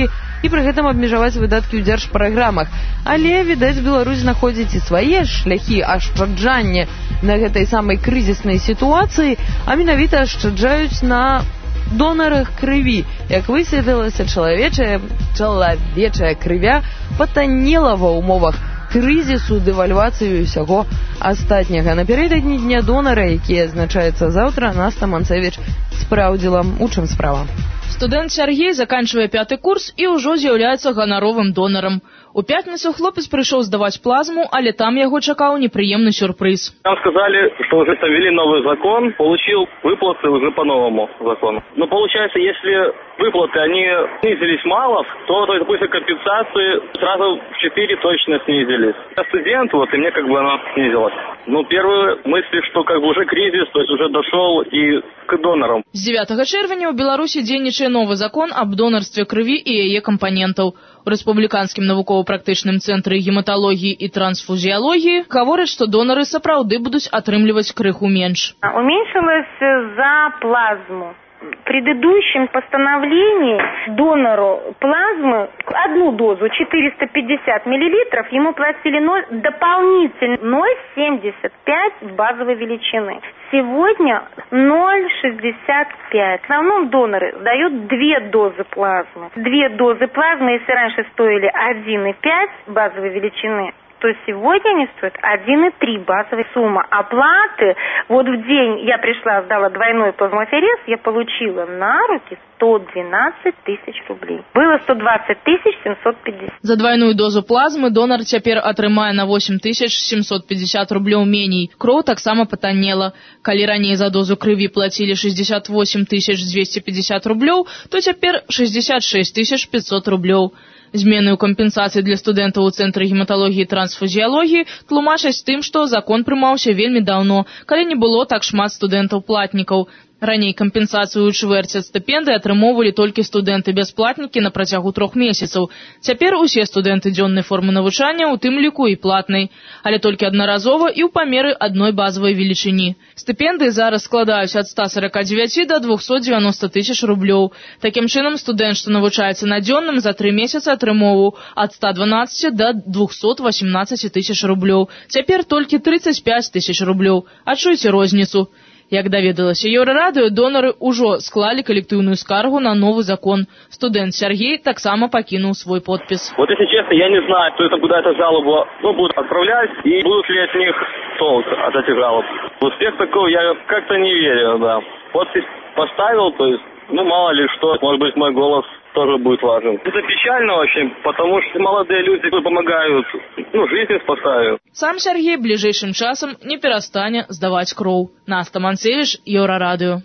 і пры гэтым абмежаваць выдаткі ў дзяржпраграмах. Але, відаць, Беларусь знаходзіць і свае шляхі ашчаджання на гэтай самай крызіснай сітуацыі, а менавіта ашчаджаюць на донарах крыві. Як высветлілася, чалавечая, чалавечая крывя патаннела ва ўмовах крызісу, дэвальвацыю ўсяго астатняга. Напярэдадні дня донара, які адзначаецца заўтра, Наста Манцевіч спраўдзіла, у чым справа. Студэнт Сергей заканчивае пяты курс і ўжо з'яўляецца ганаровым донарам. У пятніцу хлопец прыйшоў здаваць плазму, але там яго чакаў непрыемны сюрприз. Нам сказали, что уже ввели новый закон, получил выплаты уже по новому закону. Но получается, если выплаты, они снизились мало, то, то после компенсации сразу в четыре точно снизились. Я студент, вот, и мне как бы она снизилась. Ну, первые мысли, что как бы уже кризис, то есть уже дошел и к донорам. З дзевятага чэрвеня ў Беларусі дзейнічае новы закон аб донарстве крыві і яе кампанентаў. У Рэспубліканскім навукова-практычным цэнтры гематалогіі і трансфузіялогіі гавораць, што донары сапраўды будуць атрымліваць крыху менш. Уменьшилось за плазму. В предыдущем постановлении донору плазмы одну дозу четыреста пятьдесят миллилитров ему платили ноль, дополнительно ноль целых семьдесят пять базовой величины. Сегодня ноль целых шестьдесят пять. В основном доноры дают две дозы плазмы. Две дозы плазмы, если раньше стоили один целых пять базовой величины, то сегодня они стоят один целых три базовой суммы. Оплаты, вот в день я пришла, сдала двойной плазмоферез, я получила на руки сто двенадцать тысяч рублей. Было сто двадцать тысяч семьсот пятьдесят. За двойную дозу плазмы донор цяпер атрымае на восемь тысяч семьсот пятьдесят рублёў меней. Кроў таксама патаннела. Калі раней за дозу крыві платили шестьдесят восемь тысяч двести пятьдесят рублёў, то цяпер шестьдесят шесть тысяч пятьсот рублёў. Змены ў кампенсацыі для студэнтаў у Цэнтры гематалогіі і трансфузіялогіі тлумачаць тым, што закон прымаўся вельмі даўно, калі не было так шмат студэнтаў-платнікаў. Раней кампенсацыю ў чвэрць ад стыпендыі атрымоўвалі толькі студэнты-бясплатнікі на працягу трох месяцаў. Цяпер усе студэнты дзённай формы навучання, у тым ліку і платнай, але толькі аднаразова і ў памеры адной базавай велічыні. Стыпендыі зараз складаюць ад ста сорока девяти до двухсот девяноста тысяч рублёў. Такім чынам, студэнт, што навучаецца на дзённым, за тры месяцы атрымоўваў ад ста дванаццаці до двухсот восемнадцаці тысяч рублёў. Цяпер толькі тридцать пять тысяч рублёў. Адчуйце розніцу. Як даведалася Еўрарадыё, донары ўжо склалі калектыўную скаргу на новы закон. Студэнт Сергей таксама пакінуў свой подпіс. Вот если честно, я не знаю, кто это куда эту жалобу ну, будут отправлять и будут ли от них толк от этих жалоб. Успех такого я как-то не верю, да. Подпись поставил, то есть, ну мало ли что, может быть мой голос тоже будет важен. Это печально очень, потому что молодые люди помогают, ну, жизнь спасают. Сам Сергей бліжэйшым часам не перастане здаваць кроў. Наста Манцевіч, Еўрарадыё.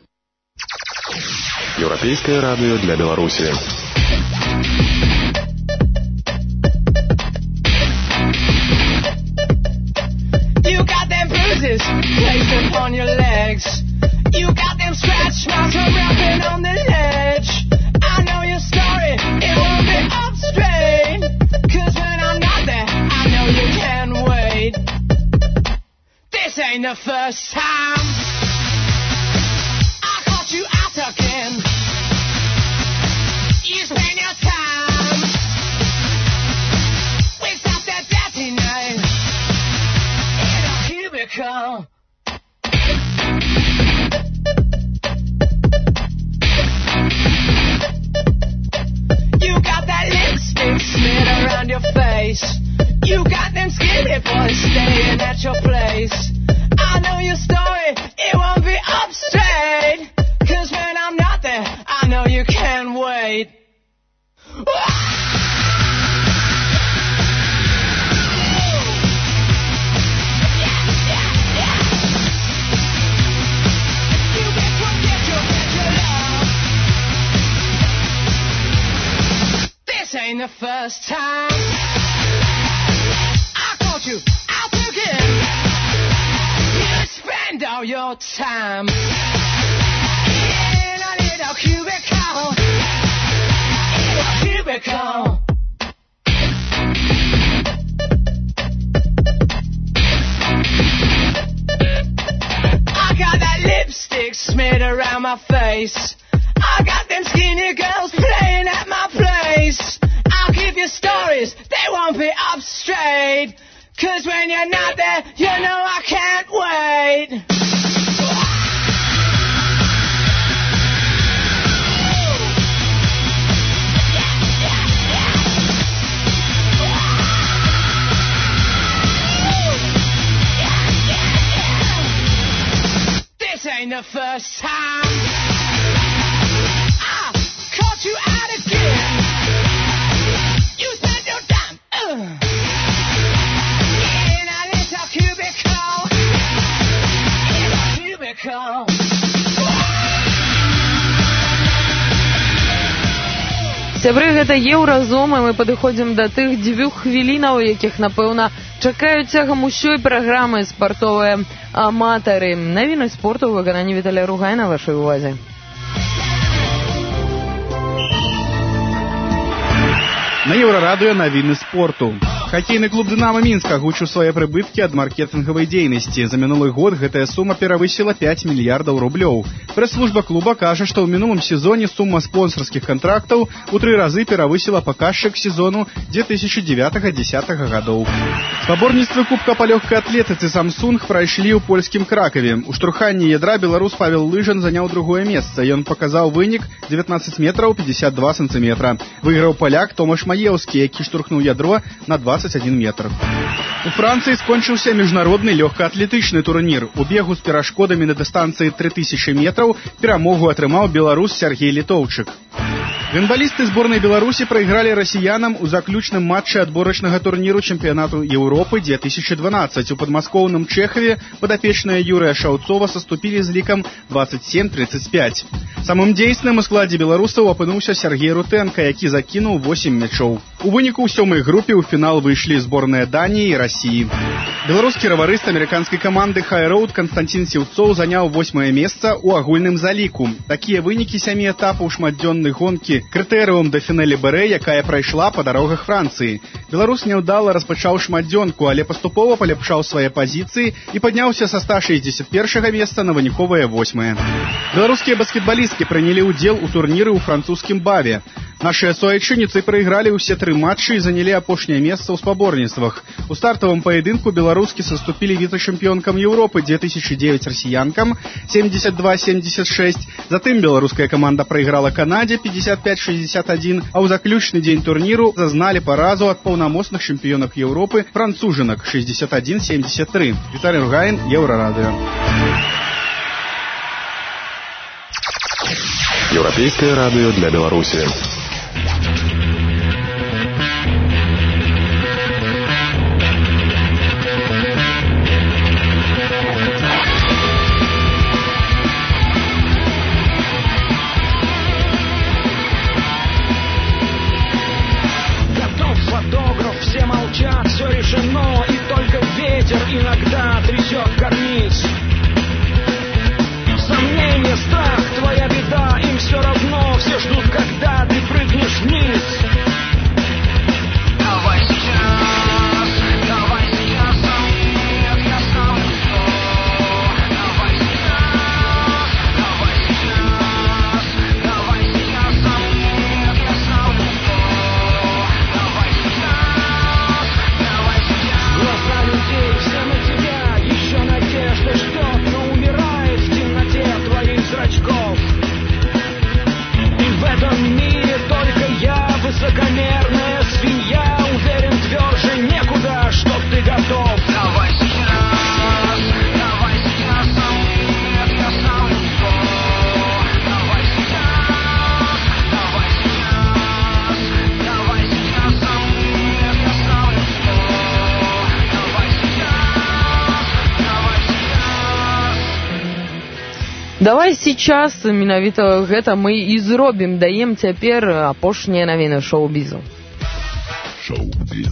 Еўрапейскае радыё для Беларусі. You got them bruises placed upon your legs. You got them scratch marks wrapping on the ledge. I know your story, it won't be up straight. Cause when I'm not there, I know you can't wait. This ain't the first time I caught you out again. You spend your time with that dirty night in a cubicle. You got that lipstick smeared around your face. You got them skinny boys staying at your place. I know your story, it won't be up straight. Cause when I'm not there, I know you can't wait. This ain't the first time I caught you out again. You spend all your time in a little cubicle, in a cubicle. I got that lipstick smeared around my face. I got them skinny girls playing at my place. your stories, they won't be up straight. Cause when you're not there, you know I can't wait. This ain't the first time I caught you out again. You spent your time uh, in a little cubicle, in a cubicle. Сябры, гэта Еўразум, і мы падыходзім да тых дзвюх хвілінаў, якіх, напэўна, чакаюць цягам усёй праграмы спартовыя аматары. Навіны спорту ў выкананні Віталія Ругай на вашай увазе. На Еўрарадыё навіны спорту. Хакейны клуб «Дынамо» Мінск агучыў свае прыбыткі ад маркетынгавай дзейнасці. За мінулы год гэтая сума перавысіла пяць мільярдаў рублёў. Прэс-служба клуба кажа, што ў мінулым сезоне сума спонсарскіх кантрактаў у тры разы перавысіла паказчык сезону две тысячи девятого — две тысячи десятого гадоў. Спаборніцтвы кубка па лёгкай атлетыцы «Самсунг» прайшлі ў польскім Кракаве. У штурханні ядра беларус Павел Лыжан заняў другое месца. Ён паказаў вынік дзевятнаццаць метраў пятьдесят два сантиметра. Выйграў паляк Томаш Маеўскі, які штурхнуў ядро на двадцать один метр. У Францыі скончыўся міжнародны лёгкаатлетычны турнір. У бегу з перашкодамі на дыстанцыі тры тысячы метраў перамогу атрымаў беларус Сергей Літоўчык. Гандбалісты зборнай Беларусі прайгралі расіянам у заключным матчы адборачнага турніру чэмпіянату Еўропы две тысячи двенадцать. У падмаскоўным Чэхаве падапечныя Юрыя Шаўцова саступілі з лікам двадцать семь тридцать пять. Самым дзейсным у складзе беларусаў апынуўся Сергей Рутэнка, які закінуў восемь мячоў. У выніку ў сёмай групе ў фінал выйшлі зборныя Даніі і Расіі. Беларускі раварыст амерыканскай каманды Хайроуд Канстантин Сіўцоў заняў восьмае месца ў агульным заліку. Такія вынікі сямі этапаў шматдзённай гонкі крытэрыум да фіналі Бэрэ, якая прайшла па дарогах Францыі. Беларус няўдала распачаў шматдзёнку, але паступова паляпшаў свае пазіцыі і падняўся са ста шэсцьдзесят першага месца на выніковае восьмае. Беларускія баскетбалісткі прынялі ўдзел у турніры ў французскім Баве. Нашыя суайчынніцы прайгралі ўсе тры матчы і занялі апошняе месца ў спаборніцтвах. У стартавым паядынку беларускі саступілі віцэ-чэмпіёнкам Еўропы две тысячи девять расіянкам семьдесят два семьдесят шесть. Затым беларуская каманда прайграла Канадзе пятьдесят пять шестьдесят один, а ў заключны дзень турніру зазналі паразу ад паўнамоцных чэмпіёнак Еўропы францужанак шестьдесят один семьдесят три. Віталій Ругай, Еўрарадыё. Еўрапейскае радыё для Беларусі. Все решено, и только ветер иногда трясет карниз. Сомнение, страх, твоя беда, им все равно, все ждут, когда ты прыгнешь вниз. Давай сейчас, давай сейчас, нет, я сам что. Давай сейчас, давай сейчас, давай сейчас, нет, я сам что. Давай сейчас. Глаза людей, все на тебя, еще надежда ждет, но умирает в темноте твоих зрачков. И в этом мире только я, высокомерная свинья, уверен тверже некуда, чтоб ты готов. Давай сейчас, давай сейчас, нет, я сам что. Давай сейчас, давай сейчас, давай сейчас, нет, я сам что. Давай сейчас, менавіта гэта мы і зробім. Даем цяпер апошнія навіны шоу-бізу. Шоу-біз.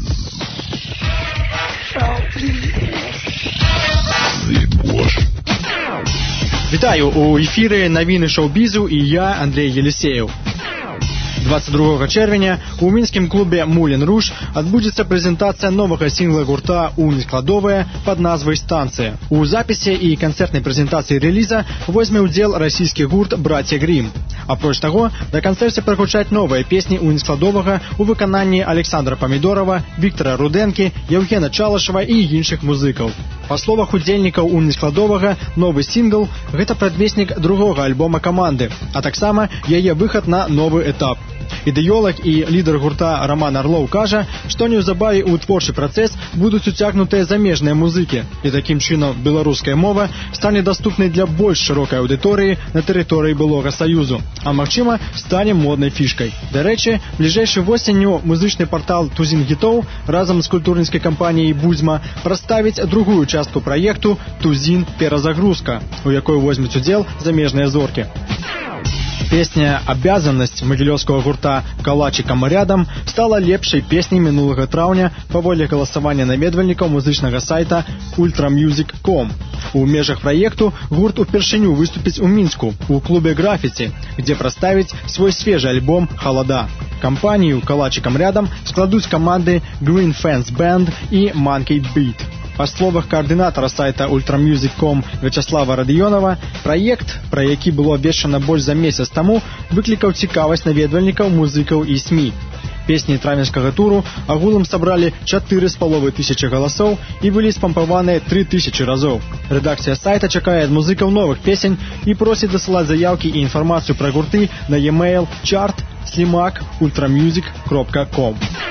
Вітаю, у эфіры навіны шоу-бізу і я, Андрей Елисеев. двадцать другого чэрвеня у мінскім клубе «Мулен Руж» адбудзецца прэзентацыя новага сінгла гурта «Уні складовая» пад назвай «Станцыя». У запісе і канцэртнай прэзентацыі рэліза возьме ўдзел расійскі гурт «Братья Грім». Апроч таго, на канцэрце прагучаць новыя песні ў нескладовага у выкананні Александра Памідорова, Віктора Рудэнкі, Евгена Чалашева і іншых музыкаў. Па словах удзельнікаў у нескладовага, новы сінгл – гэта прадвеснік другога альбома каманды, а таксама яе выхад на новы этап. Ідэолог і лідар гурта Роман Орлоў кажа, што неўзабаве ў творчы працэс будуць уцягнутыя замежныя музыкі, і такім чынам беларуская мова стане даступнай для больш шырокай аўдыторыі на тэрыторыі былога Саюзу, а магчыма, стане моднай фішкай. Дарэчы, бліжэйшай восенню музычны партал Тузін гітоў разам з культурніцкай кампаніяй Будзьма прадставіць другую частку праекту Тузін перазагрузка, у якой возьмуць удзел замежныя зоркі. Песня «Обязанность» магілёўскага гурта «Калачикам рядом» стала лепшай песняй мінулага траўня паводле галасавання наведвальнікаў музычнага сайта ультрамьюзік крапка ком. У межах праекту гурт упершыню выступіць у Мінску, у клубе «Графіці», дзе прадставіць свой свежы альбом «Халада». Кампанію «Калачикам рядом» складуць каманды Green Fence Band і Monkey Beat. Па словах каардынатара сайта ультрамьюзік крапка ком Вячаслава Радыёнова, праект, пра які было абвешчана больш за месяц таму, выклікаў цікавасць наведвальнікаў, музыкаў і СМІ. Песні травеньскага туру агулам сабралі чатыры з паловай тысячы галасоў і былі спампаваныя тры тысячы разоў. Рэдакцыя сайта чакае ад музыкаў новых песень і просіць дасылаць заяўкі і інфармацыю пра гурты на e-mail chart slimak ultramusic кропка ком.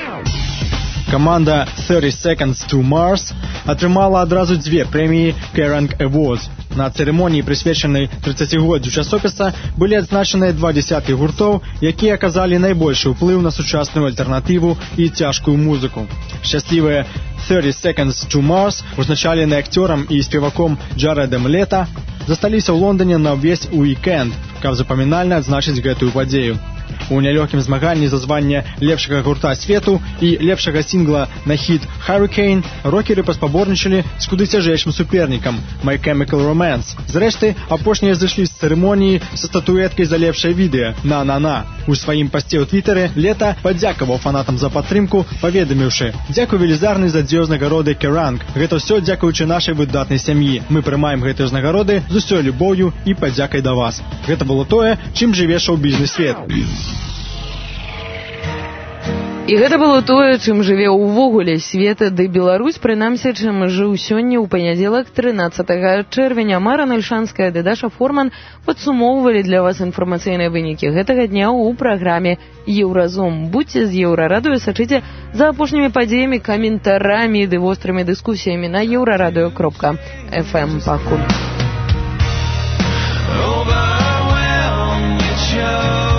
Каманда thirty seconds to Mars атрымала адразу дзве прэміі Kerrang Awards. На цырымоніі, прысвечанай трыццацігоддзю часопіса, былі адзначаныя два дзясяткі гуртоў, якія аказалі найбольшы ўплыў на сучасную альтэрнатыву і цяжкую музыку. Шчаслівыя thirty seconds to Mars, узначалены акцёрам і спеваком Джарэдам Лета, засталіся ў Лондоне на ўвесь уікенд, каб запамінальна адзначыць гэтую падзею. У нялёгкім змаганні за званне лепшага гурта свету і лепшага сінгла на хіт «Hurricane» рокеры паспаборнічалі з куды цяжэйшым супернікам «My Chemical Romance». Зрэшты, апошнія зышлі з цырымоніі са статуэткай за лепшае відэа «На-на-на». У сваім пасце ў твітары Лета падзякаваў фанатам за падтрымку, паведаміўшы: «Дзякуй велізарны за дзве ўзнагароды Kerrang. Гэта ўсё дзякуючы нашай выдатнай сям'і. Мы прымаем гэтыя ўзнагароды з усёй любоўю і падзякай да вас». Гэта было тое, чым жыве шоу-бізнес свет. І гэта было тое, чым жыве ўвогуле свет, ды Беларусь, прынамсі, чым жыў сёння ў панядзелак трынаццатага чэрвеня. Мара Нальшанская ды Даша Форман падсумоўвалі для вас інфармацыйныя вынікі гэтага дня ў праграме «Еўразум». Будьце з Еўрарадыё, сачыце за апошнімі падзеямі, каментарамі ды вострымі дыскусіямі на еўрарадыё кропка эф эм. Пакуль.